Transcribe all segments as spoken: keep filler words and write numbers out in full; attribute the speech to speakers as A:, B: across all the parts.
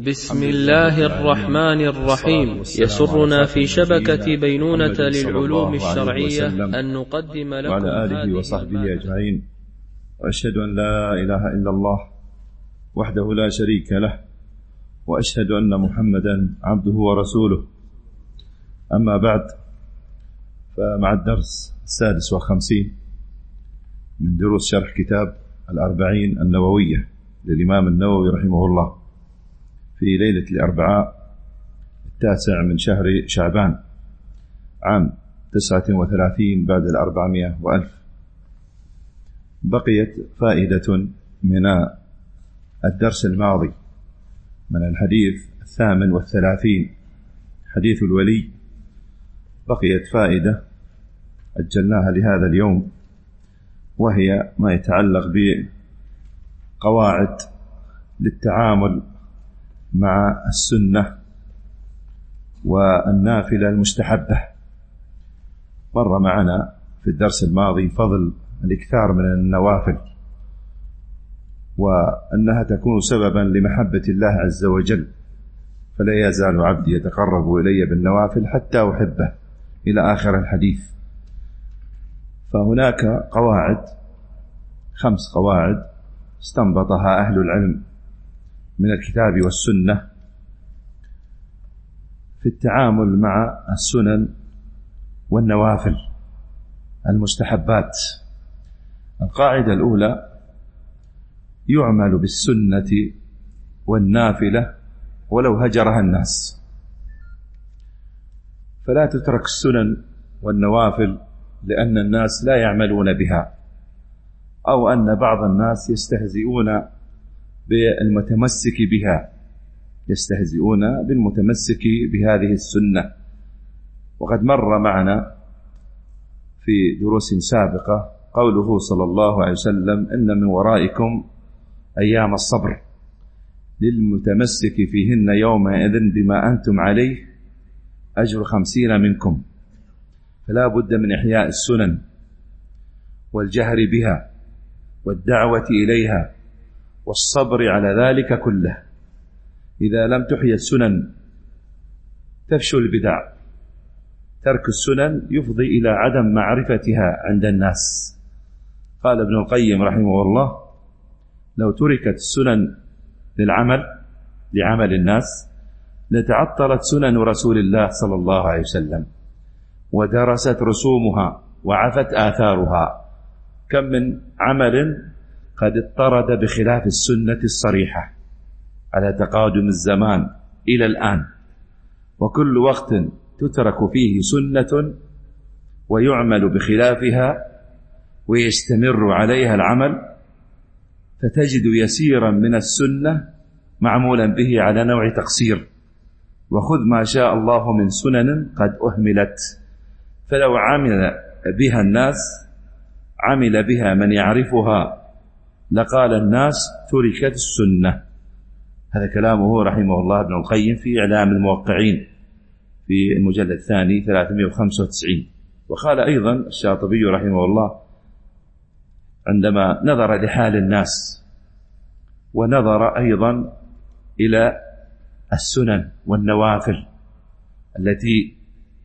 A: بسم الله الرحمن الرحيم. يسرنا في شبكة بينونة للعلوم الشرعية أن نقدم لكم
B: وعلى آله وصحبه أجمعين، وأشهد أن لا إله إلا الله وحده لا شريك له، وأشهد أن محمدا عبده ورسوله. أما بعد، فمع الدرس السادس والخمسين من دروس شرح كتاب الأربعين النووية للإمام النووي رحمه الله، في ليلة الأربعاء التاسع من شهر شعبان عام تسعة وثلاثين بعد الأربعمائة وألف. بقيت فائدة من الدرس الماضي من الحديث الثامن والثلاثين، حديث الولي. بقيت فائدة أجلناها لهذا اليوم، وهي ما يتعلق بقواعد للتعامل مع السنة والنافلة المستحبة. مر معنا في الدرس الماضي فضل الإكثار من النوافل، وأنها تكون سببا لمحبة الله عز وجل، فلا يزال عبدي يتقرب إلي بالنوافل حتى أحبه، إلى آخر الحديث. فهناك قواعد، خمس قواعد استنبطها أهل العلم من الكتاب والسنة في التعامل مع السنن والنوافل المستحبات. القاعدة الأولى: يعمل بالسنة والنافلة ولو هجرها الناس، فلا تترك السنن والنوافل لأن الناس لا يعملون بها، أو أن بعض الناس يستهزئون بالمتمسك بها، يستهزئون بالمتمسك بهذه السنة. وقد مر معنا في دروس سابقة قوله صلى الله عليه وسلم: إن من ورائكم أيام الصبر للمتمسك فيهن يومئذ بما أنتم عليه أجر خمسين منكم. فلا بد من إحياء السنن والجهر بها والدعوة إليها والصبر على ذلك كله. إذا لم تحيى السنن تفشو البدع. ترك السنن يفضي إلى عدم معرفتها عند الناس. قال ابن القيم رحمه الله: لو تركت السنن للعمل لعمل الناس لتعطلت سنن رسول الله صلى الله عليه وسلم، ودرست رسومها وعفت آثارها. كم من عمل قد اضطرد بخلاف السنة الصريحة على تقادم الزمان إلى الآن، وكل وقت تترك فيه سنة ويعمل بخلافها ويستمر عليها العمل، فتجد يسيرا من السنة معمولا به على نوع تقصير. وخذ ما شاء الله من سنن قد أهملت، فلو عمل بها الناس عمل بها من يعرفها لقال الناس تركت السنة. هذا كلامه رحمه الله ابن القيم في إعلام الموقعين في المجلد الثاني ثلاثمائة وخمسة وتسعين. وقال أيضا الشاطبي رحمه الله عندما نظر لحال الناس ونظر أيضا إلى السنن والنوافل التي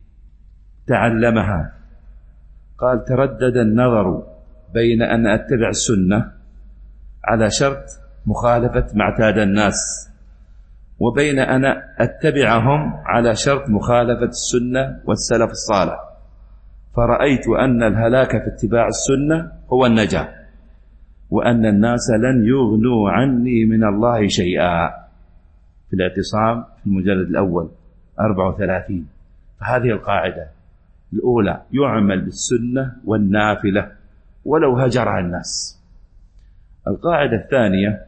B: تعلمها، قال: تردد النظر بين أن أتبع السنة على شرط مخالفة ما اعتاد الناس، وبين أن أتبعهم على شرط مخالفة السنة والسلف الصالح. فرأيت أن الهلاك في اتباع السنة هو النجاة، وأن الناس لن يغنوا عني من الله شيئا. في الاعتصام في المجلد الأول أربعة وثلاثين. فهذه القاعدة الأولى: يعمل بالسنة والنافلة ولو هجرها الناس. القاعدة الثانية: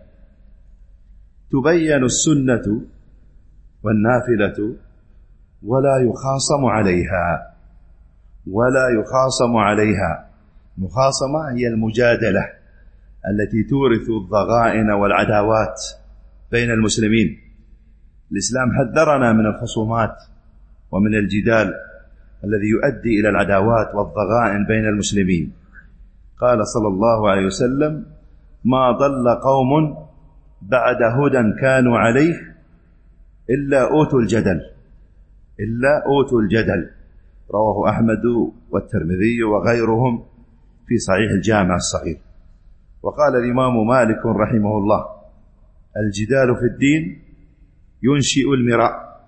B: تبين السنة والنافلة ولا يخاصم عليها، ولا يخاصم عليها. المخاصمة هي المجادلة التي تورث الضغائن والعداوات بين المسلمين. الإسلام حذرنا من الخصومات ومن الجدال الذي يؤدي إلى العداوات والضغائن بين المسلمين. قال صلى الله عليه وسلم: ما ضل قوم بعد هدى كانوا عليه إلا أوتوا الجدل إلا أوتوا الجدل. رواه أحمد والترمذي وغيرهم في صحيح الجامع الصغير. وقال الإمام مالك رحمه الله: الجدال في الدين ينشئ المراء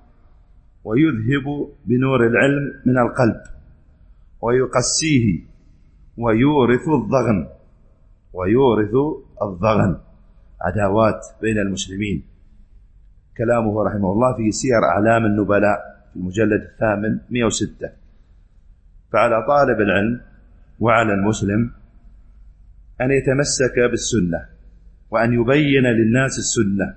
B: ويذهب بنور العلم من القلب ويقسيه ويورث الضغن ويورث الضغن عداوات بين المسلمين. كلامه رحمه الله في سير أعلام النبلاء في المجلد الثامن مئة وستة. فعلى طالب العلم وعلى المسلم أن يتمسك بالسنة وأن يبين للناس السنة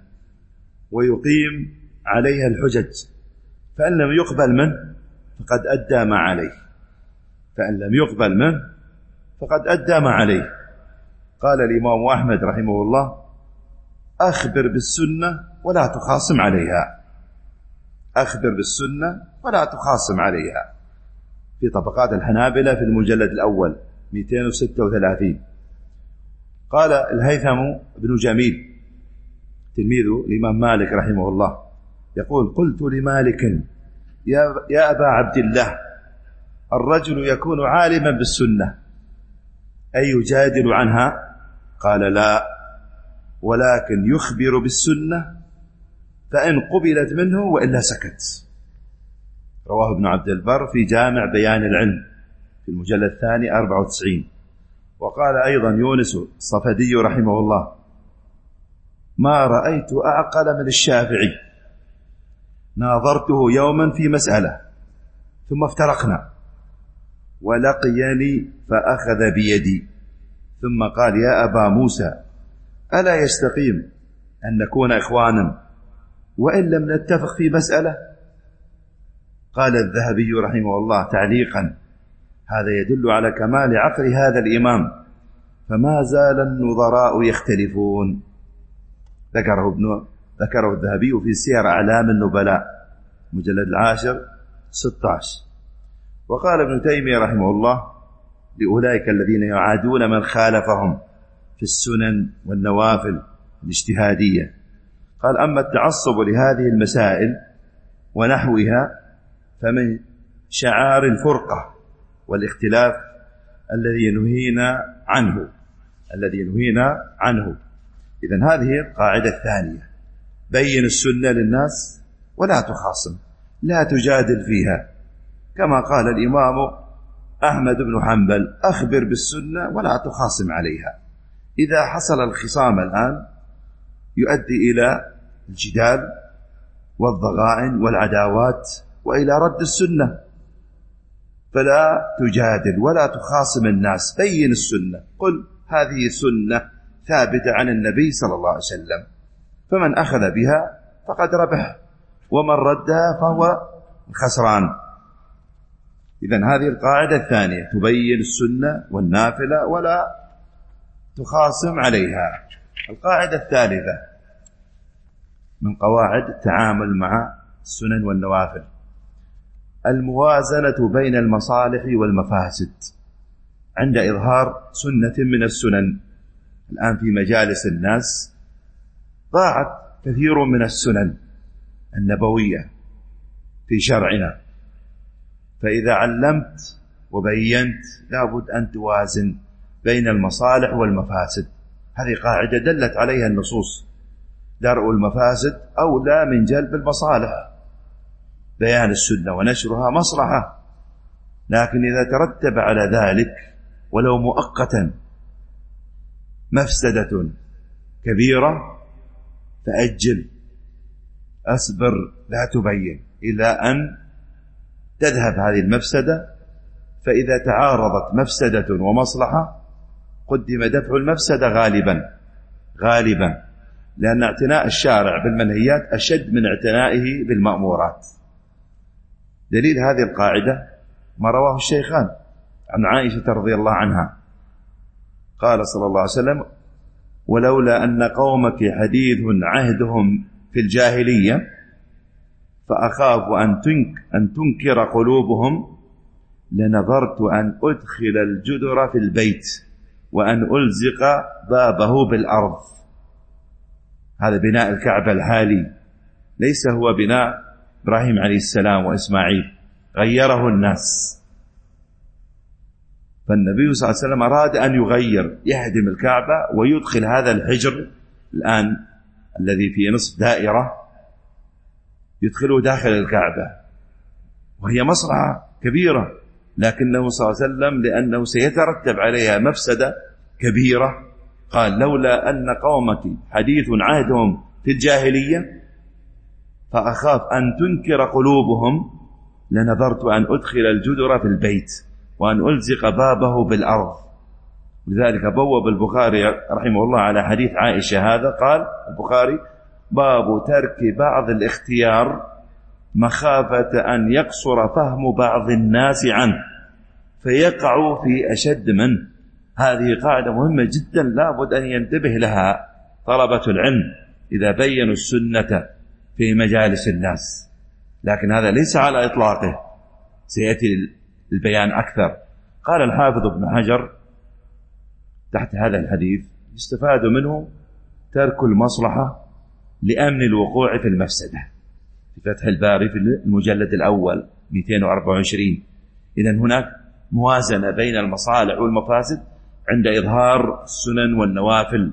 B: ويقيم عليها الحجج، فإن لم يقبل منه فقد أدى ما عليه فإن لم يقبل منه فقد أدى ما عليه. قال الإمام أحمد رحمه الله: أخبر بالسنة ولا تخاصم عليها أخبر بالسنة ولا تخاصم عليها في طبقات الحنابلة في المجلد الأول مئتين وستة وثلاثين. قال الهيثم بن جميل تلميذ الإمام مالك رحمه الله يقول: قلت لمالك: يا, يا أبا عبد الله، الرجل يكون عالما بالسنة أي يجادل عنها؟ قال: لا، ولكن يخبر بالسنة فإن قبلت منه وإلا سكت. رواه ابن عبد البر في جامع بيان العلم في المجلد الثاني أربعة وتسعين. وقال أيضا يونس الصفدي رحمه الله: ما رأيت أعقل من الشافعي، ناظرته يوما في مسألة ثم افترقنا ولقيني فأخذ بيدي ثم قال: يا أبا موسى، ألا يستقيم أن نكون إخوانا وإن لم نتفق في مسألة؟ قال الذهبي رحمه الله تعليقا: هذا يدل على كمال عقل هذا الإمام، فما زال النظراء يختلفون. ذكره ابن ذكره الذهبي في سير أعلام النبلاء مجلد العاشر ستة عشر. وقال ابن تيمية رحمه الله لأولئك الذين يعادون من خالفهم في السنن والنوافل الاجتهادية، قال: أما التعصب لهذه المسائل ونحوها فمن شعار الفرقة والاختلاف الذي نهينا عنه الذي نهينا عنه. إذن هذه القاعدة الثانية: بين السنة للناس ولا تخاصم، لا تجادل فيها، كما قال الإمام أحمد بن حنبل: أخبر بالسنة ولا تخاصم عليها. إذا حصل الخصام الآن يؤدي إلى الجدال والضغائن والعداوات وإلى رد السنة، فلا تجادل ولا تخاصم الناس، بين السنة، قل هذه سنة ثابتة عن النبي صلى الله عليه وسلم، فمن أخذ بها فقد ربح ومن ردها فهو خسران. إذن هذه القاعدة الثانية: تبين السنة والنافلة ولا تخاصم عليها. القاعدة الثالثة من قواعد التعامل مع السنن والنوافل: الموازنة بين المصالح والمفاسد عند إظهار سنة من السنن. الآن في مجالس الناس ضاعت كثير من السنن النبوية في شرعنا، فإذا علمت وبينت لابد أن توازن بين المصالح والمفاسد. هذه قاعدة دلت عليها النصوص: درء المفاسد أولى من جلب المصالح. بيان السنة ونشرها مصلحة، لكن إذا ترتب على ذلك ولو مؤقتا مفسدة كبيرة فأجل، أصبر، لا تبين إلى أن تذهب هذه المفسدة. فإذا تعارضت مفسدة ومصلحة قدم دفع المفسدة غالبا غالبا لأن اعتناء الشارع بالمنهيات أشد من اعتنائه بالمأمورات. دليل هذه القاعدة ما رواه الشيخان عن عائشة رضي الله عنها قال صلى الله عليه وسلم: ولولا أن قومك حديث عهدهم في الجاهلية فأخاف أن تنك أن تنكر قلوبهم لنظرت أن أدخل الجدر في البيت وأن ألزق بابه بالأرض. هذا بناء الكعبة الحالي ليس هو بناء إبراهيم عليه السلام وإسماعيل، غيره الناس. فالنبي صلى الله عليه وسلم أراد أن يغير، يهدم الكعبة ويدخل هذا الحجر الآن الذي في نصف دائرة، يدخله داخل الكعبة، وهي مصلحة كبيرة، لكنه صلى الله عليه وسلم لأنه سيترتب عليها مفسدة كبيرة قال: لولا أن قومك حديث عهدهم في الجاهلية فأخاف أن تنكر قلوبهم لنظرت أن أدخل الجدر في البيت وأن ألزق بابه بالأرض. لذلك بوب البخاري رحمه الله على حديث عائشة هذا، قال البخاري: باب ترك بعض الاختيار مخافة أن يقصر فهم بعض الناس عنه فيقعوا في أشد منه. هذه قاعدة مهمة جدا لابد أن ينتبه لها طلبة العلم إذا بينوا السنة في مجالس الناس، لكن هذا ليس على إطلاقه، سيأتي البيان أكثر. قال الحافظ ابن حجر تحت هذا الحديث: يستفاد منه ترك المصلحة لأمن الوقوع في المفسدة، في فتح الباري في المجلد الأول مئتين وأربعة وعشرين. إذن هناك موازنة بين المصالح والمفاسد عند إظهار السنن والنوافل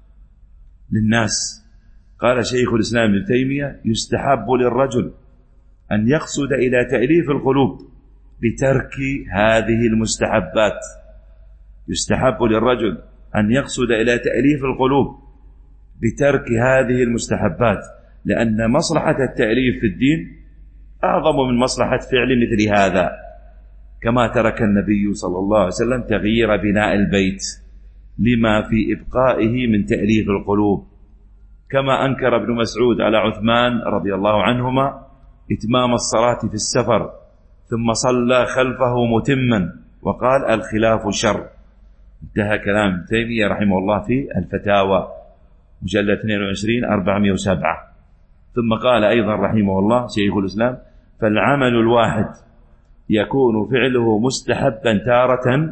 B: للناس. قال شيخ الإسلام ابن تيمية: يستحب للرجل أن يقصد إلى تأليف القلوب بترك هذه المستحبات. يستحب للرجل أن يقصد إلى تأليف القلوب بترك هذه المستحبات، لأن مصلحة التأليف في الدين أعظم من مصلحة فعل مثل هذا، كما ترك النبي صلى الله عليه وسلم تغيير بناء البيت لما في إبقائه من تأليف القلوب، كما أنكر ابن مسعود على عثمان رضي الله عنهما إتمام الصلاة في السفر ثم صلى خلفه متما وقال: الخلاف شر. انتهى كلام ابن تيمية رحمه الله في الفتاوى مجلد اثنين وعشرين أربعمائة وسبعة. ثم قال أيضا رحمه الله شيخ الإسلام: فالعمل الواحد يكون فعله مستحبا تارة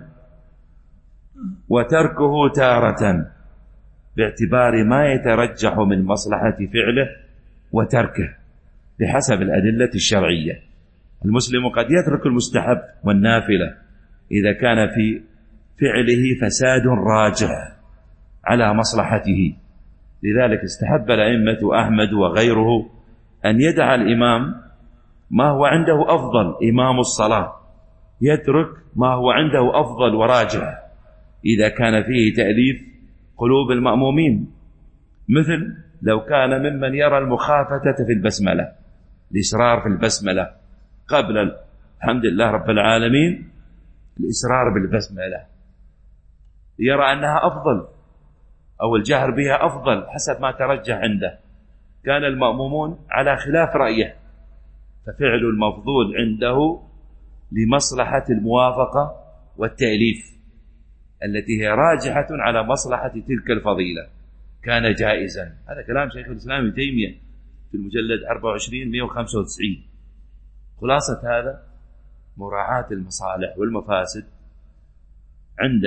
B: وتركه تارة باعتبار ما يترجح من مصلحة فعله وتركه بحسب الأدلة الشرعية. المسلم قد يترك المستحب والنافلة إذا كان في فعله فساد راجح على مصلحته. لذلك استحب الأئمة أحمد وغيره أن يدع الإمام ما هو عنده أفضل، إمام الصلاة يترك ما هو عنده أفضل وراجح إذا كان فيه تأليف قلوب المأمومين، مثل لو كان ممن يرى المخافتة في البسملة، الإسرار في البسملة قبل الحمد لله رب العالمين، الإسرار بالبسملة يرى أنها أفضل أو الجهر بها أفضل حسب ما ترجح عنده، كان المأمومون على خلاف رأيه، ففعل المفضول عنده لمصلحة الموافقة والتأليف التي هي راجحة على مصلحة تلك الفضيلة كان جائزا. هذا كلام شيخ الإسلام ابن تيمية في المجلد أربعة وعشرين مئة وخمسة وتسعين. خلاصة هذا مراعاة المصالح والمفاسد عند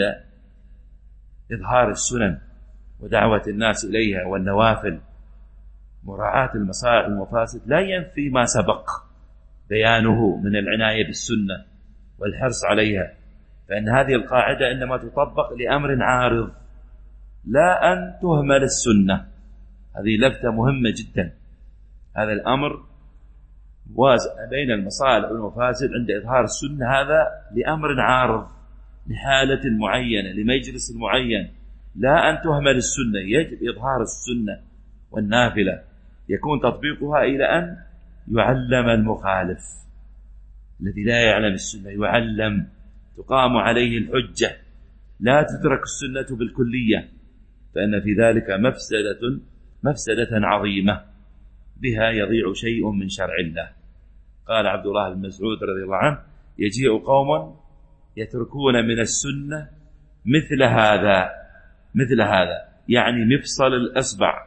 B: إظهار السنن ودعوة الناس إليها والنوافل. مراعاة المصالح والمفاسد لا ينفي ما سبق بيانه من العناية بالسنة والحرص عليها، فإن هذه القاعدة إنما تطبق لأمر عارض، لا أن تهمل السنة. هذه لفتة مهمة جدا. هذا الأمر وازن بين المصالح والمفاسد عند إظهار السنة، هذا لأمر عارض، لحالة معينة، لمجلس معين، لا أن تهمل السنة. يجب إظهار السنة والنافلة، يكون تطبيقها إلى أن يعلم المخالف الذي لا يعلم السنة، يعلم، تقام عليه الحجة، لا تترك السنة بالكلية، فإن في ذلك مفسدة مفسدة عظيمة بها يضيع شيء من شرع الله. قال عبد الله بن مسعود رضي الله عنه: يجيء قوم يتركون من السنة مثل هذا مثل هذا يعني مفصل الأصبع،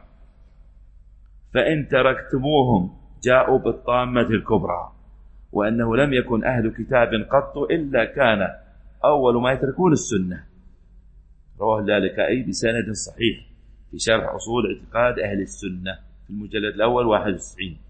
B: فإن تركتموهم جاءوا بالطامة الكبرى، وأنه لم يكن أهل كتاب قط إلا كان أول ما يتركون السنة. رواه اللالكائي بسند صحيح في شرح أصول اعتقاد أهل السنة في المجلد الأول واحد وتسعين.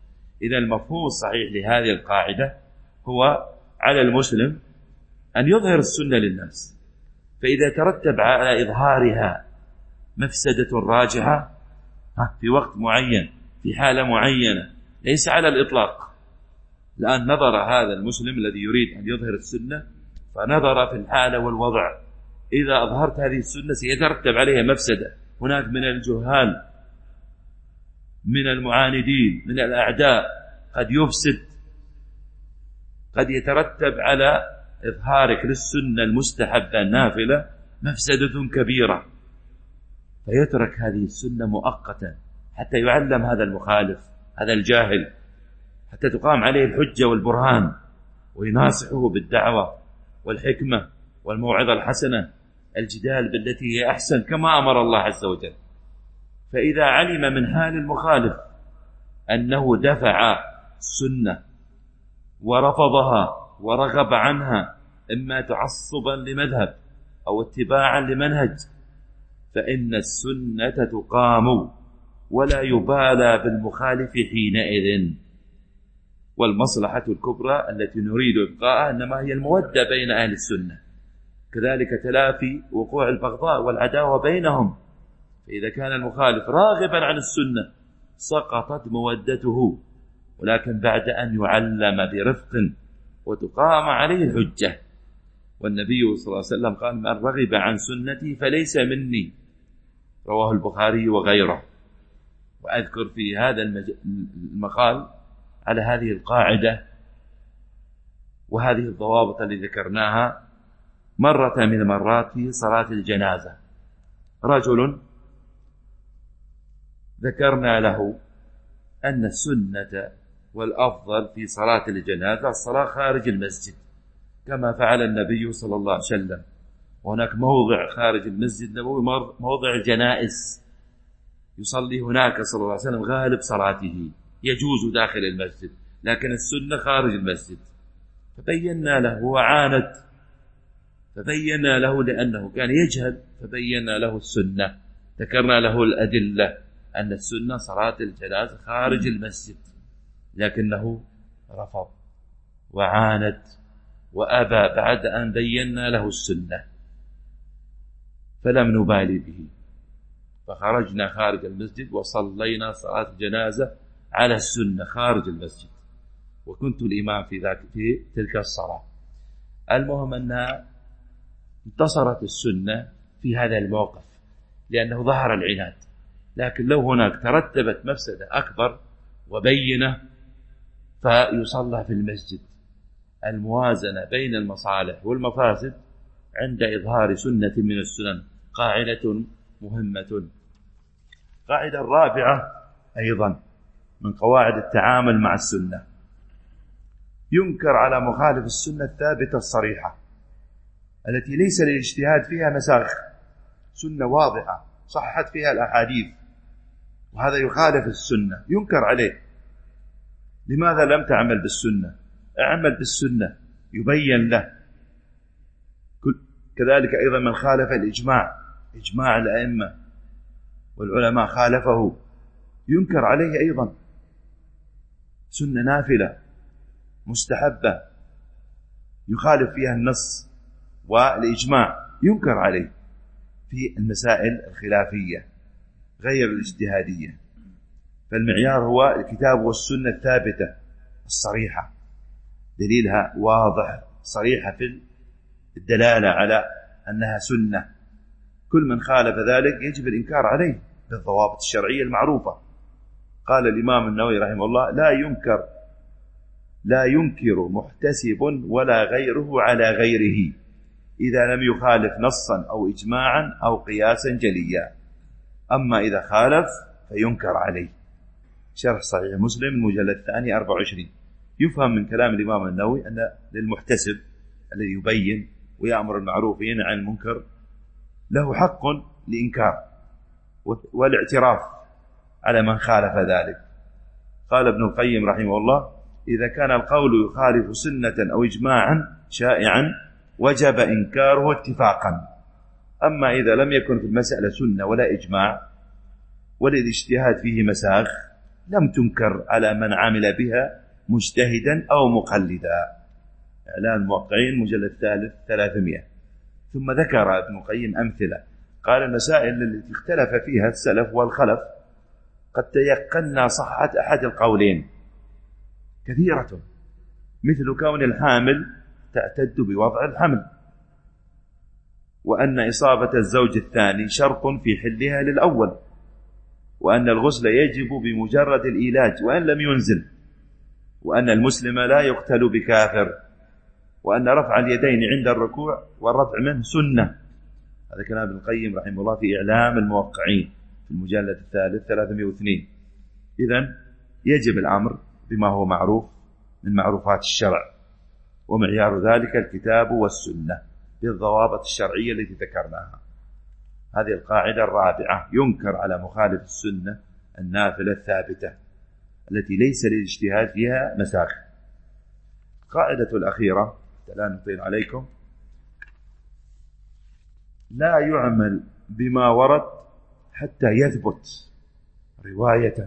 B: إذا المفهوم الصحيح لهذه القاعدة هو على المسلم أن يظهر السنة للناس، فإذا ترتب على إظهارها مفسدة راجحة في وقت معين في حالة معينة ليس على الإطلاق. الآن نظر هذا المسلم الذي يريد أن يظهر السنة فنظر في الحالة والوضع، إذا أظهرت هذه السنة سيترتب عليها مفسدة، هناك من الجهال من المعاندين من الأعداء قد يفسد، قد يترتب على إظهارك للسنة المستحبة النافلة مفسدة كبيرة، فيترك هذه السنة مؤقتا حتى يعلم هذا المخالف هذا الجاهل، حتى تقام عليه الحجة والبرهان ويناصحه بالدعوة والحكمة والموعظة الحسنة، الجدال بالتي هي أحسن كما أمر الله عز وجل. فإذا علم من حال المخالف أنه دفع السنة ورفضها ورغب عنها إما تعصبا لمذهب أو اتباعا لمنهج، فإن السنة تقام ولا يبالى بالمخالف حينئذ. والمصلحة الكبرى التي نريد إبقاءها إنما هي المودة بين أهل السنة، كذلك تلافي وقوع البغضاء والعداوة بينهم. فإذا كان المخالف راغبا عن السنة سقطت مودته، ولكن بعد أن يعلم برفق وتقام عليه الحجة. والنبي صلى الله عليه وسلم قال: من رغب عن سنتي فليس مني، رواه البخاري وغيره. وأذكر في هذا المقال على هذه القاعدة وهذه الضوابط التي ذكرناها مرة من المرات في صلاة الجنازة. رجل ذكرنا له أن السنة والأفضل في صلاة الجنازة الصلاة خارج المسجد كما فعل النبي صلى الله عليه وسلم، وهناك موضع خارج المسجد النبوي موضع الجنائز يصلي هناك صلى الله عليه وسلم غالب صلاته، يجوز داخل المسجد، لكن السنة خارج المسجد. فبينا له وعاند، فبينا له لأنه كان يجهل، فبينا له السنة، ذكرنا له الأدلة أن السنة صلاة الجنازة خارج المسجد، لكنه رفض وعاند وأبى بعد أن بينا له السنة، فلم نبالي به، فخرجنا خارج المسجد وصلينا صلاة الجنازة على السنة خارج المسجد، وكنت الإمام في ذاك في تلك الصلاة. المهم أنها انتصرت السنة في هذا الموقف لأنه ظهر العناد، لكن لو هناك ترتبت مفسدة أكبر وبينة فيصلى في المسجد. الموازنة بين المصالح والمفاسد عند إظهار سنة من السنن قاعدة مهمة. قاعدة الرابعة أيضا من قواعد التعامل مع السنة: ينكر على مخالف السنة الثابتة الصريحة التي ليس للاجتهاد فيها مساغ، سنة واضحة صحت فيها الأحاديث وهذا يخالف السنة، ينكر عليه. لماذا لم تعمل بالسنة؟ اعمل بالسنة، يبين له. كذلك أيضا من خالف الإجماع، إجماع الأئمة والعلماء خالفه، ينكر عليه أيضا. سنة نافلة مستحبة يخالف فيها النص والإجماع، ينكر عليه في المسائل الخلافية غير الاجتهادية. فالمعيار هو الكتاب والسنة الثابتة الصريحة، دليلها واضح صريحة في الدلالة على أنها سنة. كل من خالف ذلك يجب الإنكار عليه بالضوابط الشرعية المعروفة. قال الإمام النووي رحمه الله: لا ينكر لا ينكر محتسب ولا غيره على غيره إذا لم يخالف نصا أو إجماعا أو قياسا جليا، أما إذا خالف فينكر عليه. شرح صحيح مسلم المجلد الثاني أربعة وعشرين. يفهم من كلام الإمام النووي أن للمحتسب الذي يبين ويأمر المعروف وينهى عن المنكر له حق لإنكار والاعتراف على من خالف ذلك. قال ابن القيم رحمه الله: إذا كان القول يخالف سنة أو إجماعا شائعا وجب إنكاره اتفاقا، أما إذا لم يكن في المسألة سنة ولا إجماع ولا الاجتهاد فيه مساغ لم تنكر على من عمل بها مجتهدا أو مقلدا. إعلان الموقعين مجلد الثالث ثلاثمائة. ثم ذكر ابن القيم أمثلة، قال المسائل التي اختلف فيها السلف والخلف قد تيقنا صحة أحد القولين كثيرة، مثل كون الحامل تعتد بوضع الحمل، وأن إصابة الزوج الثاني شرط في حلها للأول، وأن الغسل يجب بمجرد الإيلاج وأن لم ينزل، وأن المسلم لا يقتل بكافر، وأن رفع اليدين عند الركوع والرفع منه سنة. هذا كلام ابن القيم رحمه الله في إعلام الموقعين في المجلد الثالث ثلاثمائة واثنين. إذن يجب الأمر بما هو معروف من معروفات الشرع، ومعيار ذلك الكتاب والسنة بالضوابط الشرعية التي ذكرناها. هذه القاعدة الرابعة: ينكر على مخالف السنة النافلة الثابتة التي ليس للاجتهاد فيها مساخ. القاعدة الأخيرة لا نطيل عليكم: لا يعمل بما ورد حتى يثبت رواية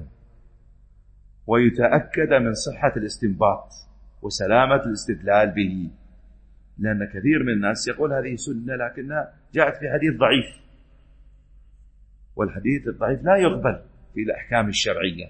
B: ويتأكد من صحة الاستنباط وسلامة الاستدلال به، لأن كثير من الناس يقول هذه سنة لكنها جاءت في حديث ضعيف، والحديث الضعيف لا يقبل في الأحكام الشرعية،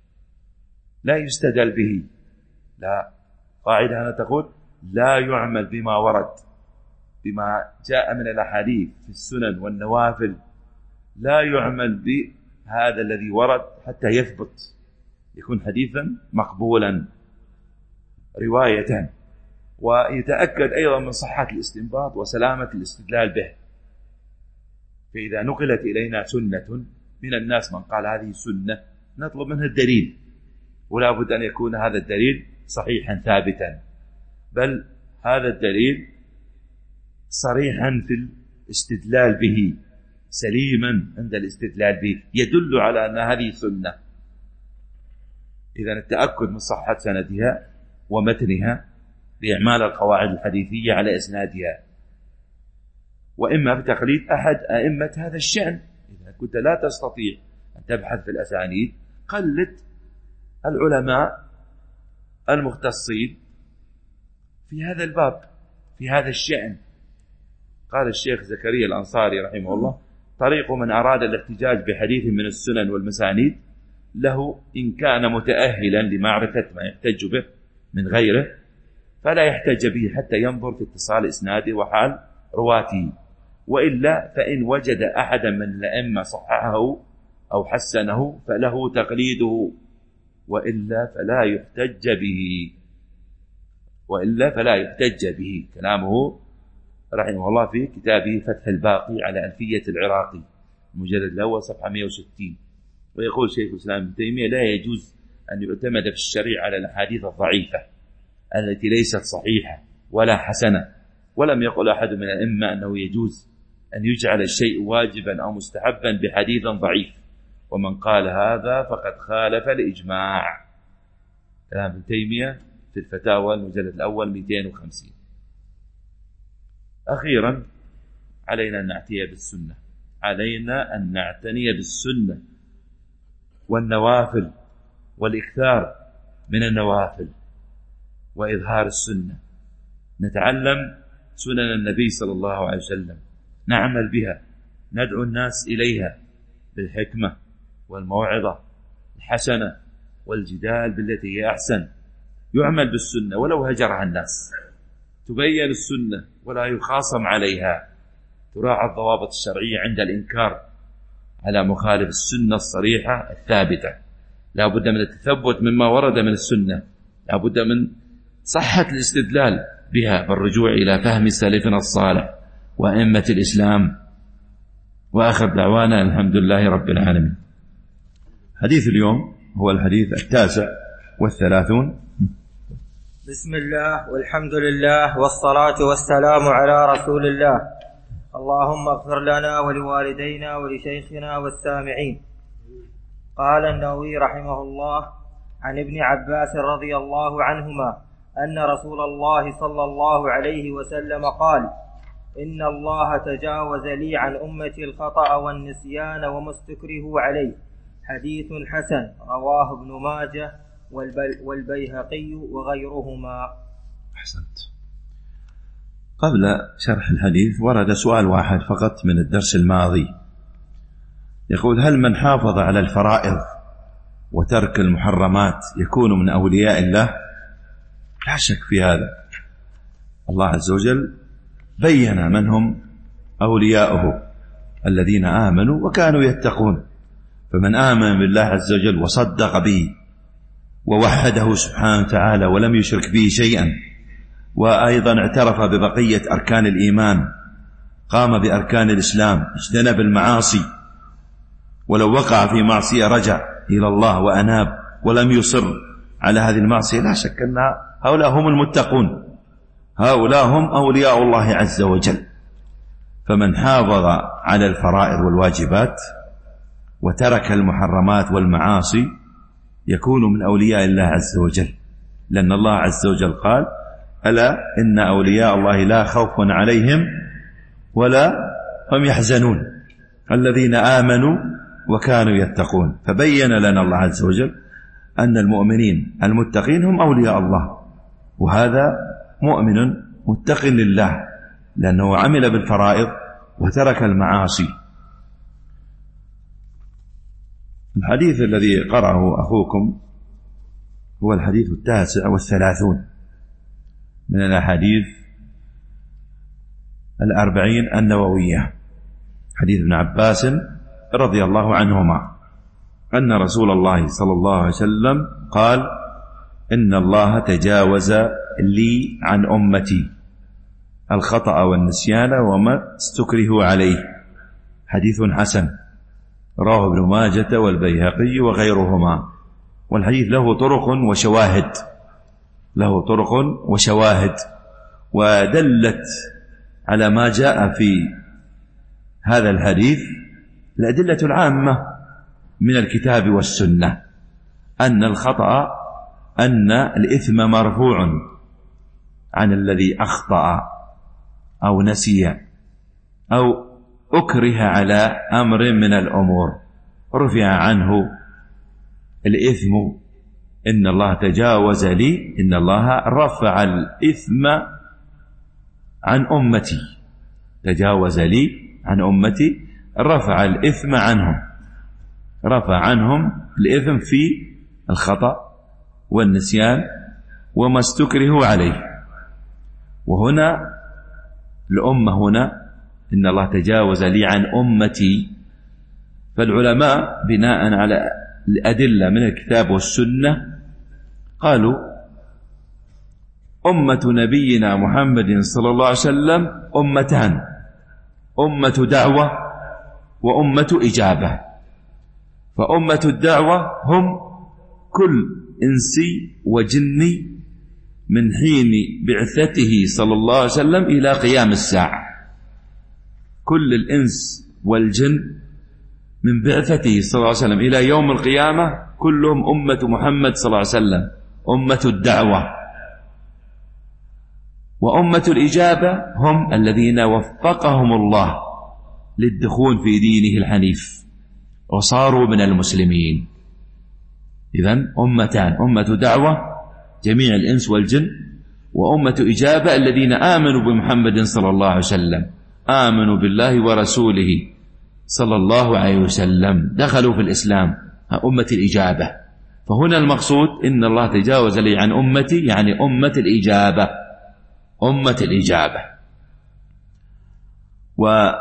B: لا يستدل به. لا، قاعدة أنا تقول لا يعمل بما ورد، بما جاء من الأحاديث في السنن والنوافل، لا يعمل بهذا الذي ورد حتى يثبت، يكون حديثا مقبولا رواية، ويتأكد أيضا من صحة الاستنباط وسلامة الاستدلال به. فإذا نقلت إلينا سنة من الناس من قال هذه سنة، نطلب منه الدليل، ولا بد أن يكون هذا الدليل صحيحا ثابتا، بل هذا الدليل صريحا في الاستدلال به، سليما عند الاستدلال به، يدل على أن هذه سنة. إذن التأكد من صحة سندها ومتنها بإعمال القواعد الحديثية على إسنادها، وإما بتقليد أحد أئمة هذا الشأن. إذا كنت لا تستطيع أن تبحث في الأسانيد، قلد العلماء المختصين في هذا الباب في هذا الشأن. قال الشيخ زكريا الأنصاري رحمه الله: طريق من أراد الاحتجاج بحديث من السنن والمسانيد له إن كان متأهلا لمعرفة ما يحتج به من غيره، فلا يحتج به حتى ينظر في اتصال إسناده وحال رواته، وإلا فإن وجد أحدا من الأئمة صححه أو حسنه فله تقليده، وإلا فلا يحتج به وإلا فلا يحتج به. كلامه رحمه الله في كتابه فتح الباقي على ألفية العراقي المجلد الأول صفحة مئة وستين. ويقول شيخ الإسلام ابن تيمية: لا يجوز أن يعتمد في الشريعة على الأحاديث الضعيفة التي ليست صحيحة ولا حسنة، ولم يقل أحد من الأئمة أنه يجوز أن يجعل الشيء واجبا أو مستحبا بحديث ضعيف، ومن قال هذا فقد خالف الإجماع. كلام ابن تيمية في الفتاوى المجلد الأول مئتين وخمسين. أخيرا علينا أن نعتني بالسنة، علينا أن نعتني بالسنة والنوافل والإكثار من النوافل وإظهار السنة. نتعلم سنن النبي صلى الله عليه وسلم، نعمل بها، ندعو الناس إليها بالحكمة والموعظة الحسنة والجدال بالتي هي أحسن. يعمل بالسنة ولو هجرها الناس، تبين السنة ولا يخاصم عليها، تراعى الضوابط الشرعية عند الإنكار على مخالف السنة الصريحة الثابتة. لا بد من التثبت مما ورد من السنة، لا بد من صحة الاستدلال بها بالرجوع إلى فهم سلفنا الصالح وأئمة الإسلام. وآخر دعوانا الحمد لله رب العالمين. حديث اليوم هو الحديث التاسع والثلاثون.
C: بسم الله والحمد لله والصلاة والسلام على رسول الله. اللهم اغفر لنا ولوالدينا ولشيخنا والسامعين. قال النووي رحمه الله: عن ابن عباس رضي الله عنهما أن رسول الله صلى الله عليه وسلم قال: إن الله تجاوز لي عن أمتي الخطأ والنسيان وما استكرهوا عليه، حديث حسن رواه ابن ماجه والبيهقي وغيرهما.
B: أحسنت. قبل شرح الحديث ورد سؤال واحد فقط من الدرس الماضي، يقول: هل من حافظ على الفرائض وترك المحرمات يكون من أولياء الله؟ لا شك في هذا. الله عز وجل بين من هم أولياؤه: الذين آمنوا وكانوا يتقون. فمن آمن بالله عز وجل وصدق به ووحده سبحانه وتعالى ولم يشرك به شيئا، وأيضا اعترف ببقية أركان الإيمان، قام بأركان الإسلام، اجتنب المعاصي، ولو وقع في معصية رجع إلى الله وأناب ولم يصر على هذه المعصية، لا شك أن هؤلاء هم المتقون، هؤلاء هم أولياء الله عز وجل. فمن حافظ على الفرائض والواجبات وترك المحرمات والمعاصي يكون من أولياء الله عز وجل، لأن الله عز وجل قال: ألا إن أولياء الله لا خوف عليهم ولا هم يحزنون الذين آمنوا وكانوا يتقون. فبين لنا الله عز وجل أن المؤمنين المتقين هم أولياء الله، وهذا مؤمن متق لله لأنه عمل بالفرائض وترك المعاصي. الحديث الذي قرأه أخوكم هو الحديث التاسع والثلاثون من الأحاديث الأربعين النووية، حديث ابن عباس رضي الله عنهما أن رسول الله صلى الله عليه وسلم قال: إن الله تجاوز لي عن أمتي الخطأ والنسيان وما استكرهوا عليه. حديث حسن رواه ابن ماجة والبيهقي وغيرهما. والحديث له طرق وشواهد له طرق وشواهد ودلت على ما جاء في هذا الحديث الأدلة العامة من الكتاب والسنة، أن الخطأ أن الإثم مرفوع عن الذي أخطأ أو نسي أو أكره على أمر من الأمور، رفع عنه الإثم. إن الله تجاوز لي، إن الله رفع الإثم عن أمتي، تجاوز لي عن أمتي، رفع الإثم عنهم، رفع عنهم الإثم في الخطأ والنسيان وما استكرهوا عليه. وهنا الأمة هنا إن الله تجاوز لي عن أمتي، فالعلماء بناء على الأدلة من الكتاب والسنة قالوا: أمة نبينا محمد صلى الله عليه وسلم أمتان، أمة دعوة وأمة إجابة. فأمة الدعوة هم كل إنسي وجني من حين بعثته صلى الله عليه وسلم إلى قيام الساعة، كل الإنس والجن من بعثته صلى الله عليه وسلم إلى يوم القيامة كلهم أمة محمد صلى الله عليه وسلم، أمة الدعوة. وأمة الإجابة هم الذين وفقهم الله للدخول في دينه الحنيف وصاروا من المسلمين. إذن أمتان: أمة دعوة جميع الإنس والجن، وأمة إجابة الذين آمنوا بمحمد صلى الله عليه وسلم، آمنوا بالله ورسوله صلى الله عليه وسلم، دخلوا في الإسلام، أمة الإجابة. فهنا المقصود إن الله تجاوز لي عن أمتي، يعني أمة الإجابة، أمة الإجابة. وهذا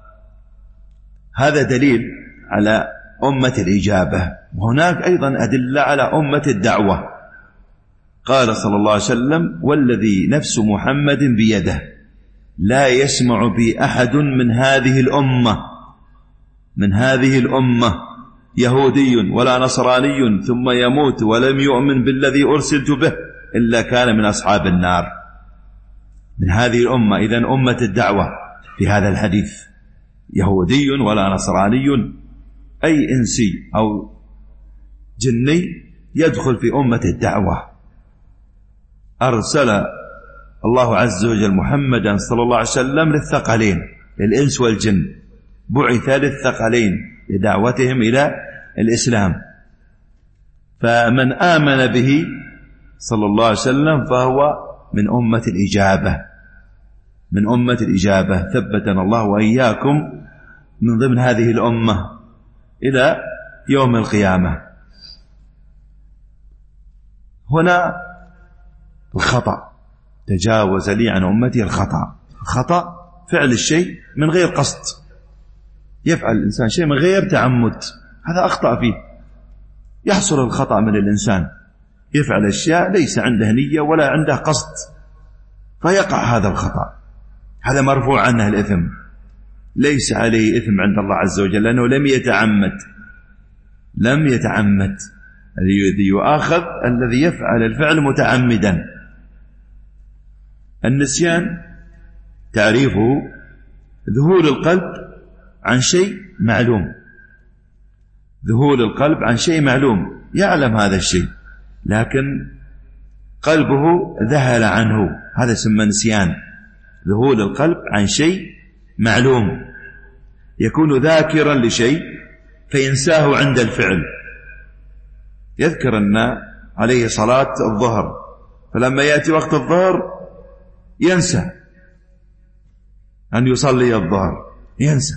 B: دليل على أمة الإجابة. وهناك أيضا أدلة على أمة الدعوة. قال صلى الله عليه وسلم: والذي نفس محمد بيده لا يسمع بي أحد من هذه الأمة من هذه الأمة يهودي ولا نصراني ثم يموت ولم يؤمن بالذي أرسلت به إلا كان من أصحاب النار. من هذه الأمة، إذن أمة الدعوة في هذا الحديث، يهودي ولا نصراني، أي إنسي أو جني يدخل في أمة الدعوة. أرسل الله عز وجل محمدا صلى الله عليه وسلم للثقلين، للإنس والجن، بعث للثقلين لدعوتهم إلى الإسلام. فمن آمن به صلى الله عليه وسلم فهو من أمة الإجابة، من أمة الإجابة. ثبتنا الله وإياكم من ضمن هذه الأمة إلى يوم القيامة. هنا الخطأ، تجاوز لي عن أمتي الخطأ. الخطأ فعل الشيء من غير قصد، يفعل الإنسان شيء من غير تعمد، هذا أخطأ فيه. يحصل الخطأ من الإنسان، يفعل أشياء ليس عنده نية ولا عنده قصد فيقع هذا الخطأ، هذا مرفوع عنه الإثم، ليس عليه إثم عند الله عز وجل لأنه لم يتعمد. لم يتعمد الذي يؤاخذ الذي يفعل الفعل متعمدا. النسيان تعريفه ذهول القلب عن شيء معلوم، ذهول القلب عن شيء معلوم، يعلم هذا الشيء لكن قلبه ذهل عنه، هذا يسمى نسيان. ذهول القلب عن شيء معلوم، يكون ذاكرا لشيء فينساه عند الفعل. يذكر أن عليه صلاة الظهر، فلما يأتي وقت الظهر ينسى أن يصلي الظهر، ينسى.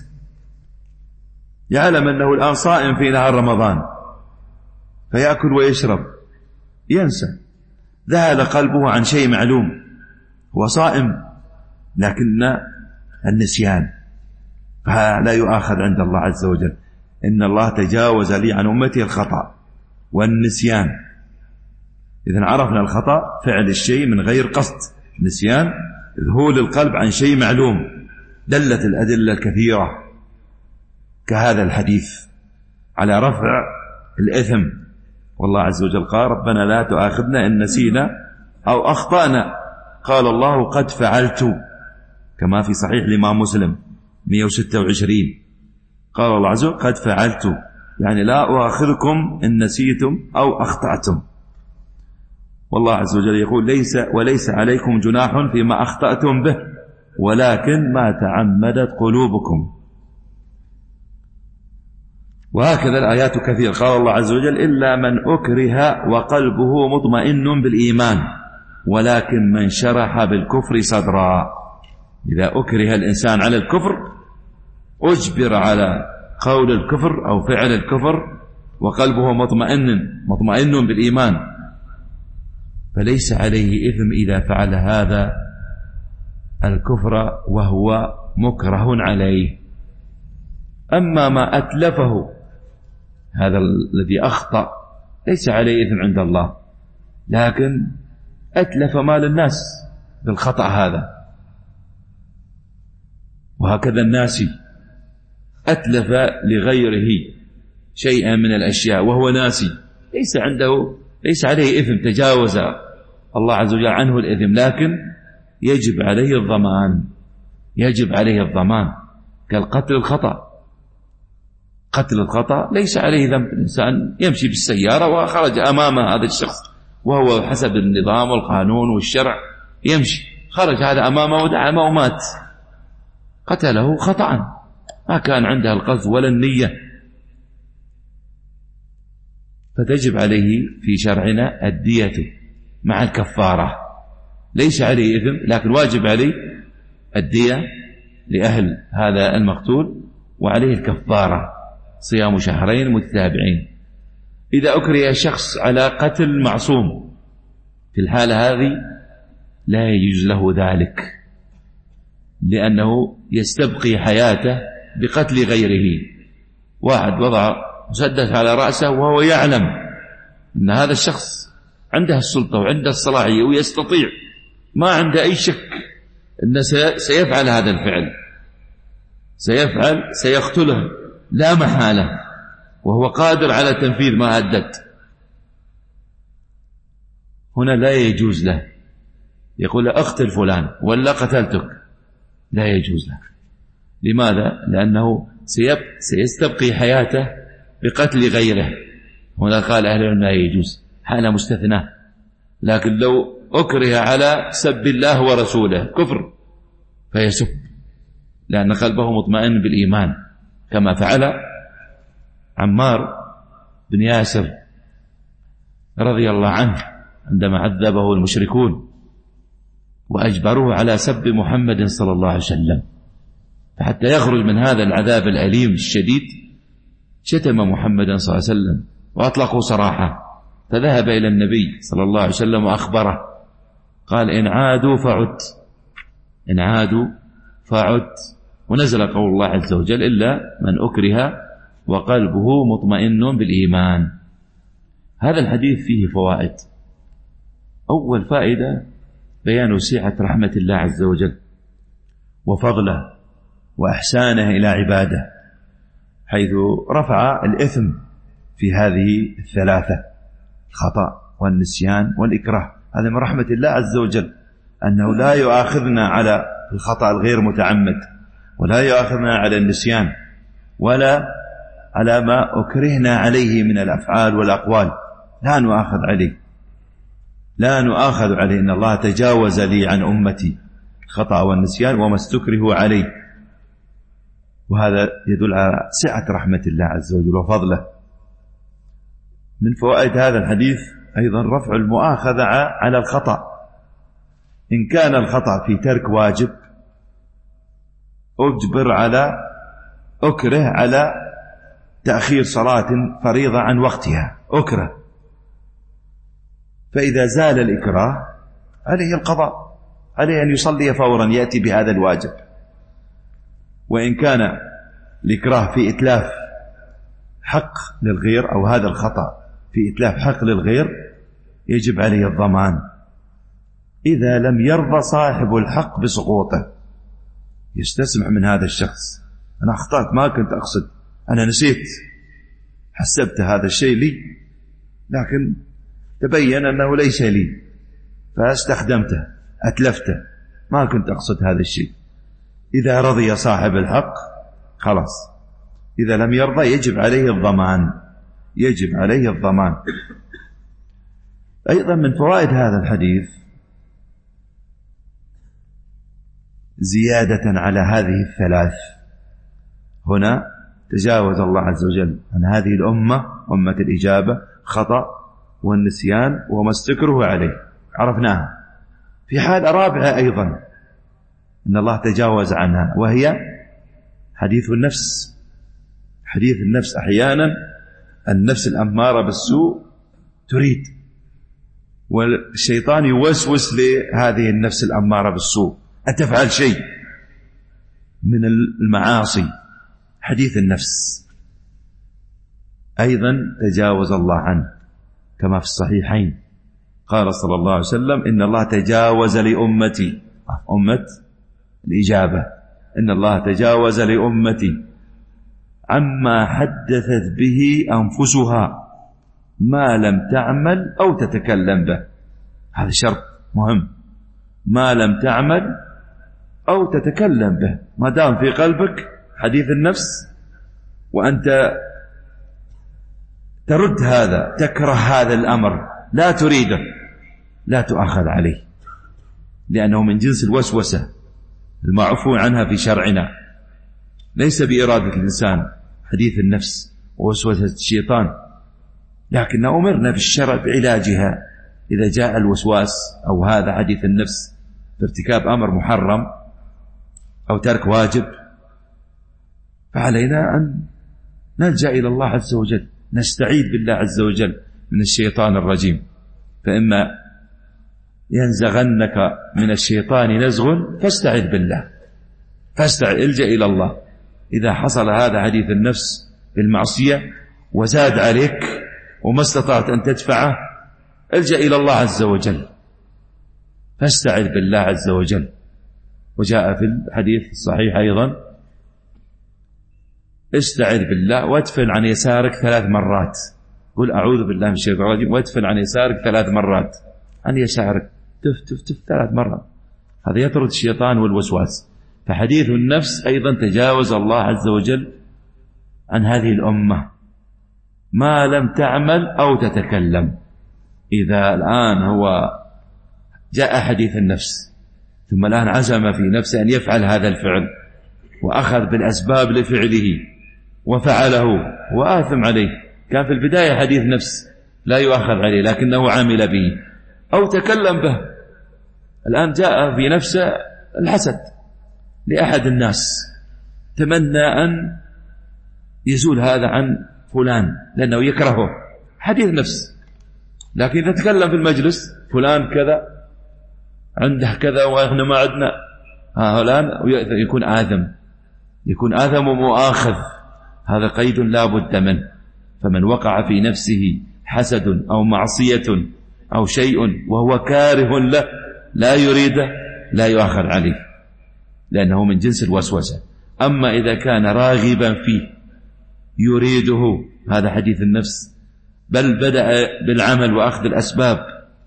B: يعلم أنه الآن صائم في نهار رمضان فيأكل ويشرب، ينسى، ذهل قلبه عن شيء معلوم، هو صائم لكن النسيان، فلا يؤاخذ عند الله عز وجل. إن الله تجاوز لي عن أمتي الخطأ والنسيان. إذن عرفنا الخطأ فعل الشيء من غير قصد، نسيان ذهول القلب عن شيء معلوم. دلت الأدلة الكثيرة كهذا الحديث على رفع الإثم، والله عز وجل قال ربنا لا تؤاخذنا إن نسينا أو أخطأنا، قال الله قد فعلت، كما في صحيح الإمام مسلم مئة وستة وعشرين، قال الله عز وجل قد فعلت، يعني لا أؤاخذكم إن نسيتم أو أخطأتم. والله عز وجل يقول ليس وليس عليكم جناح فيما أخطأتم به ولكن ما تعمدت قلوبكم. وهكذا الآيات كثير. قال الله عز وجل إلا من أكره وقلبه مطمئن بالإيمان ولكن من شرح بالكفر صدرا. إذا أكره الإنسان على الكفر، أجبر على قول الكفر أو فعل الكفر وقلبه مطمئن مطمئن بالإيمان، فليس عليه إثم إذا فعل هذا الكفر وهو مكره عليه. أما ما أتلفه هذا الذي أخطأ ليس عليه إثم عند الله، لكن أتلف مال الناس بالخطأ هذا. وهكذا الناسي أتلف لغيره شيئا من الأشياء وهو ناسي، ليس عنده ليس عليه إثم، تجاوز الله عز وجل عنه الإثم، لكن يجب عليه الضمان، يجب عليه الضمان كالقتل الخطأ. قتل الخطأ ليس عليه ذنب، الإنسان يمشي بالسيارة وخرج أمام هذا الشخص وهو حسب النظام والقانون والشرع يمشي، خرج هذا أمامه ودعمه ومات، قتله خطأ، ما كان عنده القصد ولا النية، فتجب عليه في شرعنا الدية مع الكفارة. ليس عليه إثم لكن واجب عليه الدية لأهل هذا المقتول، وعليه الكفارة صيام شهرين متتابعين. إذا أكره شخص على قتل معصوم في الحالة هذه لا يجوز له ذلك، لأنه يستبقي حياته بقتل غيره. واحد وضع مسدس على رأسه وهو يعلم أن هذا الشخص عنده السلطة وعنده الصلاحية ويستطيع، ما عنده أي شك أنه سيفعل هذا الفعل، سيفعل سيقتله لا محالة، وهو قادر على تنفيذ ما هدد. هنا لا يجوز له يقول أقتل فلان ولا قتلتك، لا يجوز له. لماذا؟ لأنه سيستبقي حياته بقتل غيره. هنا قال أهل العلم لا يجوز، حالة مستثنى. لكن لو أكره على سب الله ورسوله كفر فيسب، لأن قلبه مطمئن بالإيمان، كما فعل عمار بن ياسر رضي الله عنه عندما عذبه المشركون وأجبروه على سب محمد صلى الله عليه وسلم، فحتى يخرج من هذا العذاب الأليم الشديد شتم محمدا صلى الله عليه وسلم وأطلقوا سراحه، فذهب إلى النبي صلى الله عليه وسلم وأخبره، قال إن عادوا فعد، إن عادوا فعد. ونزل قول الله عز وجل إلا من أكره وقلبه مطمئن بالإيمان. هذا الحديث فيه فوائد. أول فائدة بيان سعة رحمة الله عز وجل وفضله وإحسانه إلى عباده، حيث رفع الإثم في هذه الثلاثة: الخطأ والنسيان والإكراه. هذا من رحمة الله عز وجل، أنه لا يؤاخذنا على الخطأ الغير متعمد، ولا يؤاخذنا على النسيان، ولا على ما أكرهنا عليه من الأفعال والأقوال، لا نؤاخذ عليه، لا نؤاخذ عليه. إن الله تجاوز لي عن أمتي الخطأ والنسيان وما استكره عليه. وهذا يدل على سعة رحمة الله عز وجل وفضله. من فوائد هذا الحديث أيضا رفع المؤاخذة على الخطأ. إن كان الخطأ في ترك واجب أجبر على أكره على تأخير صلاة فريضة عن وقتها، أكره، فإذا زال الإكراه عليه القضاء، عليه أن يصلي فورا يأتي بهذا الواجب. وإن كان الإكراه في إتلاف حق للغير، أو هذا الخطأ في إتلاف حق للغير، يجب عليه الضمان إذا لم يرضى صاحب الحق بسقوطه. يستسمح من هذا الشخص: أنا أخطأت، ما كنت أقصد، أنا نسيت، حسبت هذا الشيء لي، لكن تبين أنه ليس لي فاستخدمته، أتلفته، ما كنت أقصد هذا الشيء. إذا رضي صاحب الحق خلاص، إذا لم يرضى يجب عليه الضمان، يجب عليه الضمان. أيضا من فوائد هذا الحديث زيادة على هذه الثلاث. هنا تجاوز الله عز وجل عن هذه الأمة، أمة الإجابة، خطأ والنسيان وما استكره عليه، عرفناها. في حالة رابعة أيضا إن الله تجاوز عنها، وهي حديث النفس. حديث النفس أحيانا النفس الأمارة بالسوء تريد، والشيطان يوسوس لهذه النفس الأمارة بالسوء أن تفعل شيء من المعاصي. حديث النفس أيضا تجاوز الله عنه، كما في الصحيحين قال صلى الله عليه وسلم: إن الله تجاوز لأمتي، أمة الإجابة، إن الله تجاوز لأمتي عما حدثت به أنفسها ما لم تعمل أو تتكلم به. هذا شرط مهم، ما لم تعمل أو تتكلم به. ما دام في قلبك حديث النفس وأنت ترد هذا، تكره هذا الأمر، لا تريده، لا تؤاخذ عليه، لأنه من جنس الوسوسة المعفو عنها في شرعنا، ليس بإرادة الإنسان حديث النفس ووسوسة الشيطان، لكن أمرنا بالشرع بعلاجها. إذا جاء الوسواس أو هذا حديث النفس بارتكاب أمر محرم أو ترك واجب، فعلينا أن نلجأ إلى الله عز وجل، نستعيذ بالله عز وجل من الشيطان الرجيم. فإما ينزغنك من الشيطان نزغ فاستعذ بالله، فاستعذ، الجأ إلى الله. إذا حصل هذا حديث النفس بالمعصية وزاد عليك وما استطعت أن تدفعه، الجأ إلى الله عز وجل، فاستعذ بالله عز وجل. وجاء في الحديث الصحيح أيضا: استعذ بالله وادفن عن يسارك ثلاث مرات. قل أعوذ بالله من الشيطان الرجيم وادفن عن يسارك ثلاث مرات. عن يسارك تف تف تف ثلاث مرات، هذا يطرد الشيطان والوسواس. فحديث النفس أيضا تجاوز الله عز وجل عن هذه الأمة ما لم تعمل أو تتكلم. إذا الآن هو جاء حديث النفس ثم الآن عزم في نفسه أن يفعل هذا الفعل وأخذ بالأسباب لفعله وفعله وآثم عليه، كان في البداية حديث نفس لا يؤخذ عليه لكنه عامل به أو تكلم به، الآن جاء في نفسه الحسد لأحد الناس، تمنى أن يزول هذا عن فلان لأنه يكرهه، حديث نفس. لكن إذا تكلم في المجلس فلان كذا عنده كذا وإحنا ما عندنا هؤلاء، يكون آثم، يكون آثم ومؤاخذ، هذا قيد لا بد منه. فمن وقع في نفسه حسد أو معصية أو شيء وهو كاره له لا يريده لا يؤخذ عليه لأنه من جنس الوسوسة. أما إذا كان راغبا فيه يريده، هذا حديث النفس، بل بدأ بالعمل وأخذ الأسباب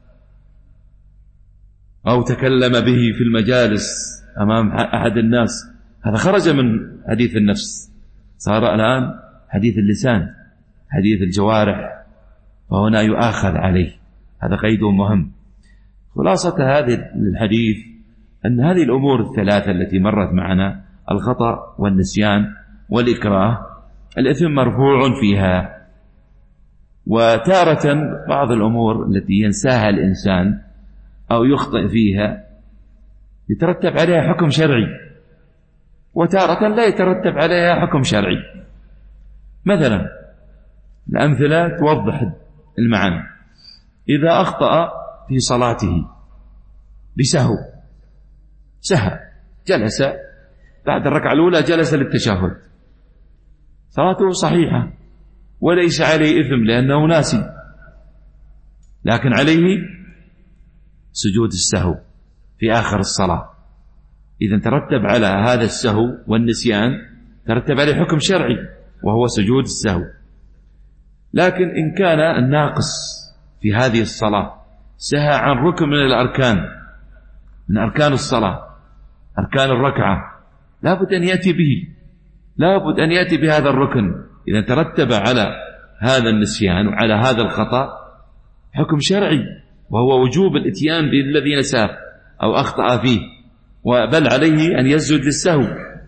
B: أو تكلم به في المجالس أمام أحد الناس، هذا خرج من حديث النفس، صار الآن حديث اللسان، حديث الجوارح، فهنا يؤاخذ عليه. هذا قيد مهم. خلاصة هذه الحديث أن هذه الأمور الثلاثة التي مرت معنا، الخطأ والنسيان والإكراه، الإثم مرفوع فيها. وتارة بعض الأمور التي ينساها الإنسان أو يخطئ فيها يترتب عليها حكم شرعي، وتارة لا يترتب عليها حكم شرعي. مثلا الأمثلة توضح المعنى. إذا أخطأ في صلاته بسهو، سهى جلس بعد الركعة الأولى جلس للتشهد، صلاته صحيحة وليس عليه إثم لأنه ناسي، لكن عليه سجود السهو في آخر الصلاة. إذا ترتب على هذا السهو والنسيان ترتب عليه حكم شرعي وهو سجود السهو. لكن إن كان الناقص في هذه الصلاة سهى عن ركن من الأركان، من أركان الصلاة، أركان الركعة، لابد أن يأتي به، لابد أن يأتي بهذا الركن. إذا ترتب على هذا النسيان وعلى هذا الخطأ حكم شرعي وهو وجوب الاتيان بالذي نساه أو أخطأ فيه، وبل عليه أن يسجد للسهو.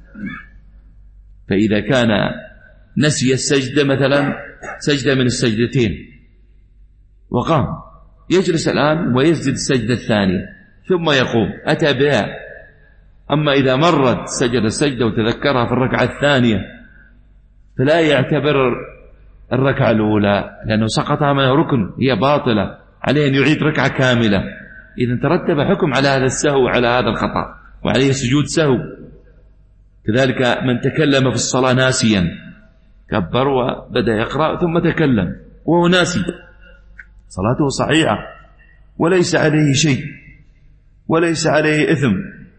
B: فإذا كان نسي السجدة مثلا سجدة من السجدتين وقام، يجلس الآن ويسجد السجدة الثانية ثم يقوم أتى بها. أما إذا مرت سجد السجدة وتذكرها في الركعة الثانية فلا يعتبر الركعة الأولى لأنه سقطها من ركن، هي باطلة، عليه أن يعيد ركعة كاملة. إذا ترتب حكم على هذا السهو وعلى هذا الخطأ وعليه سجود سهو. كذلك من تكلم في الصلاة ناسيا، كبر وبدأ يقرأ ثم تكلم وهو ناسي، صلاته صحيحة وليس عليه شيء وليس عليه إثم.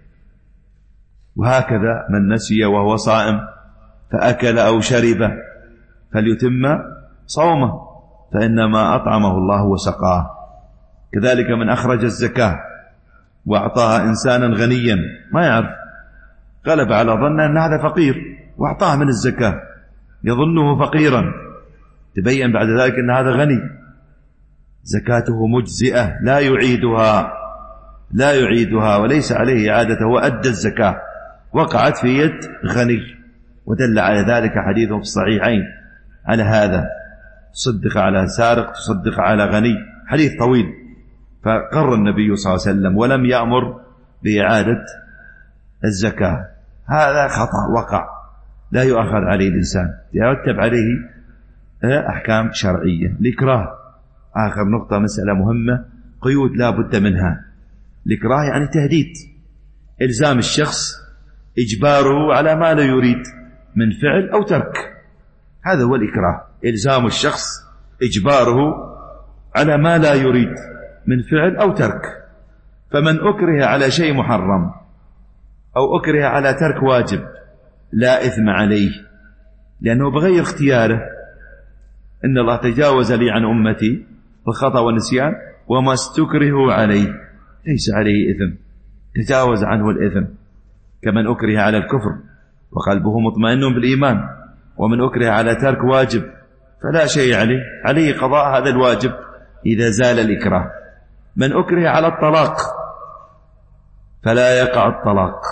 B: وهكذا من نسي وهو صائم فأكل أو شرب فليتم صومه فإنما أطعمه الله وسقاه. كذلك من أخرج الزكاة وأعطاها إنسانا غنيا ما يعرف، غلب على ظنه أن هذا فقير وأعطاه من الزكاة يظنه فقيرا، تبين بعد ذلك أن هذا غني، زكاته مجزئة لا يعيدها لا يعيدها وليس عليه إعادته، وأدى الزكاة وقعت في يد غني. ودل على ذلك حديث في الصحيحين على هذا، تصدق على سارق تصدق على غني، حديث طويل. فقر النبي صلى الله عليه وسلم ولم يأمر بإعادة الزكاة. هذا خطأ وقع لا يؤخذ عليه الإنسان، يرتب عليه أحكام شرعية. الإكراه آخر نقطة، مسألة مهمة، قيود لا بد منها. الإكراه يعني تهديد، إلزام الشخص إجباره على ما لا يريد من فعل أو ترك، هذا هو الإكراه، إلزام الشخص إجباره على ما لا يريد من فعل أو ترك. فمن أكره على شيء محرم أو أكره على ترك واجب لا إثم عليه لأنه بغير اختياره. إن الله تجاوز لي عن أمتي بالخطأ والنسيان وما استكرهوا عليه ليس عليه إثم، تجاوز عنه الإثم. كمن أكره على الكفر وقلبه مطمئن بالإيمان، ومن أكره على ترك واجب فلا شيء عليه، عليه قضاء هذا الواجب إذا زال الإكراه. من أكره على الطلاق فلا يقع الطلاق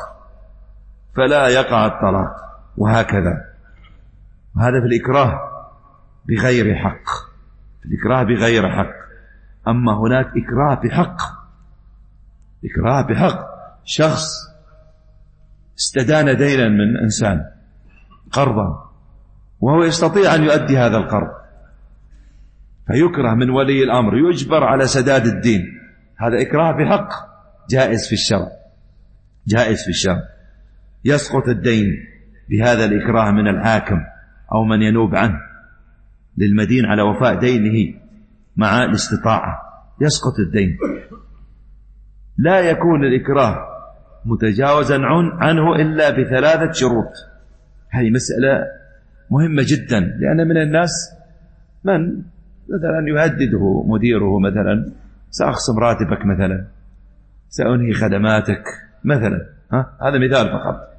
B: فلا يقع الطلاق وهكذا. هذا في الإكراه بغير حق، الإكراه بغير حق. أما هناك إكراه بحق، إكراه بحق، شخص استدان دينا من إنسان قرضا وهو يستطيع أن يؤدي هذا القرض، فيكره من ولي الأمر، يجبر على سداد الدين، هذا إكراه بحق جائز في الشرع، جائز في الشرع. يسقط الدين بهذا الإكراه من الحاكم أو من ينوب عنه للمدين على وفاء دينه مع الاستطاعة، يسقط الدين. لا يكون الإكراه متجاوزا عنه إلا بثلاثة شروط. هذه مسألة مهمة جدا، لأن من الناس من مثلا يهدده مديره مثلا سأخصم راتبك مثلا، سأنهي خدماتك مثلا، ها؟ هذا مثال فقط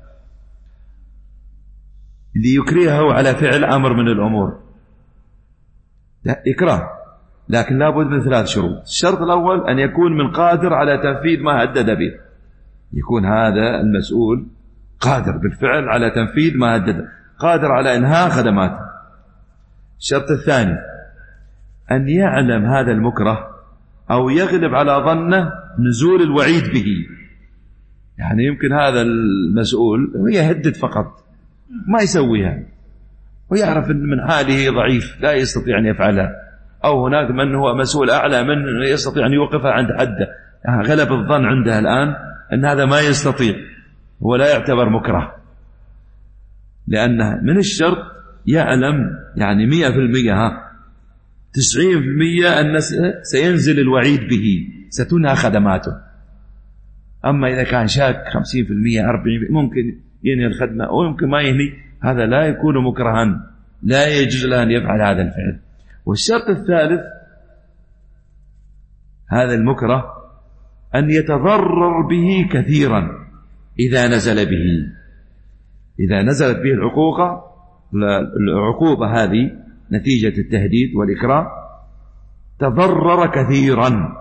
B: ليكرهه على فعل أمر من الأمور، لا إكراه، لكن لابد من ثلاث شروط. الشرط الأول أن يكون من قادر على تنفيذ ما هدد به، يكون هذا المسؤول قادر بالفعل على تنفيذ ما هدد، قادر على إنهاء خدماته. الشرط الثاني أن يعلم هذا المكره أو يغلب على ظنه نزول الوعيد به، يعني يمكن هذا المسؤول يهدد فقط ما يسويها، ويعرف أن من حاله ضعيف لا يستطيع أن يفعلها، أو هناك من هو مسؤول أعلى منه يستطيع أن يوقفها عند حده، يعني غلب الظن عنده الآن أن هذا ما يستطيع، هو لا يعتبر مكره، لأنه من الشرط يعلم يعني مئة في المئة ها تسعين في المئة أن سينزل الوعيد به، ستنهى خدماته. أما إذا كان شاك خمسين في المئة أربعين في المئة ممكن ينهي الخدمة أو يمكن ما ينهي، هذا لا يكون مكرها، لا يجوز له أن يفعل هذا الفعل. والشرط الثالث هذا المكره أن يتضرر به كثيرا إذا نزل به، إذا نزلت به العقوبة العقوبة هذه نتيجة التهديد والإكراه تضرر كثيرا،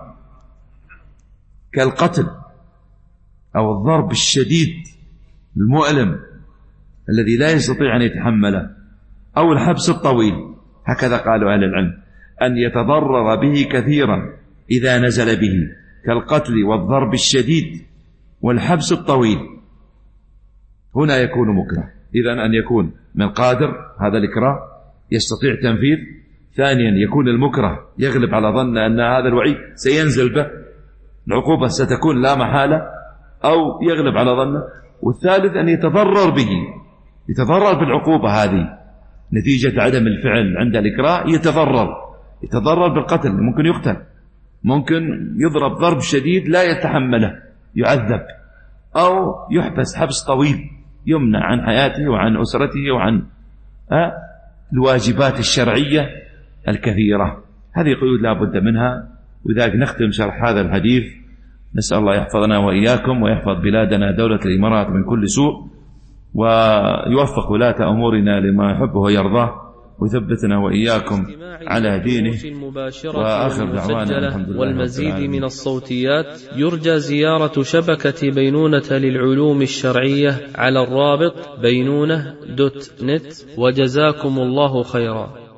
B: كالقتل أو الضرب الشديد المؤلم الذي لا يستطيع أن يتحمله، أو الحبس الطويل، هكذا قالوا أهل العلم، أن يتضرر به كثيرا إذا نزل به، كالقتل والضرب الشديد والحبس الطويل، هنا يكون مكره. إذن أن يكون من قادر هذا الإكراه يستطيع تنفيذ، ثانيا يكون المكره يغلب على ظن أن هذا الوعيد سينزل به، العقوبة ستكون لا محالة، أو يغلب على ظنه، والثالث أن يتضرر به، يتضرر بالعقوبة هذه نتيجة عدم الفعل عند الإكراه، يتضرر يتضرر بالقتل، ممكن يقتل، ممكن يضرب ضرب شديد لا يتحمله يعذب، أو يحبس حبس طويل يمنع عن حياته وعن أسرته وعن الواجبات الشرعية الكثيرة. هذه قيود لا بد منها. وذلك نختم شرح هذا الحديث، نسأل الله يحفظنا وإياكم ويحفظ بلادنا دولة الإمارات من كل سوء، ويوفق ولاة أمورنا لما يحبه ويرضاه، ويثبتنا وإياكم على دينه. وآخر دعوانا الحمد لله
A: والمزيد من الصوتيات يرجى زيارة شبكة بينونة للعلوم الشرعية على الرابط بينونة دوت نت، وجزاكم الله خيرا.